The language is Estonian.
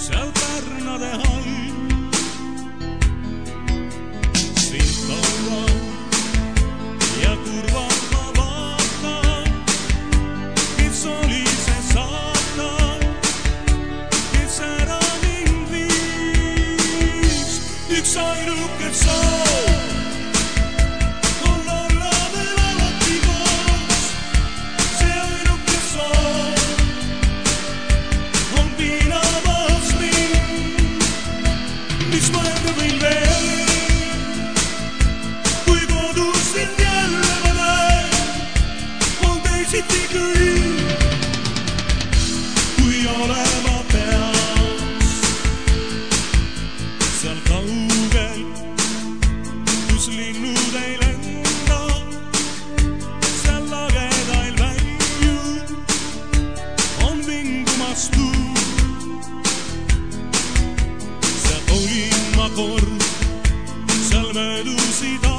seal pärnade all. Sind kaua ja kurvalt ma vaatan, kes oli see saatan, kes ära mind viis. Üks ainuke soov on olla veel alati koos. See ainuke soov on piinamas mind. Mis mõelda võin veel, kui kodus sind jälle ma näen, on teisiti küll, kui olema peaks. Seal kaugel, kus linnud ei lenda, seal lagedail välju on vingumas tuul. Seal olin ma kord, seal möödusid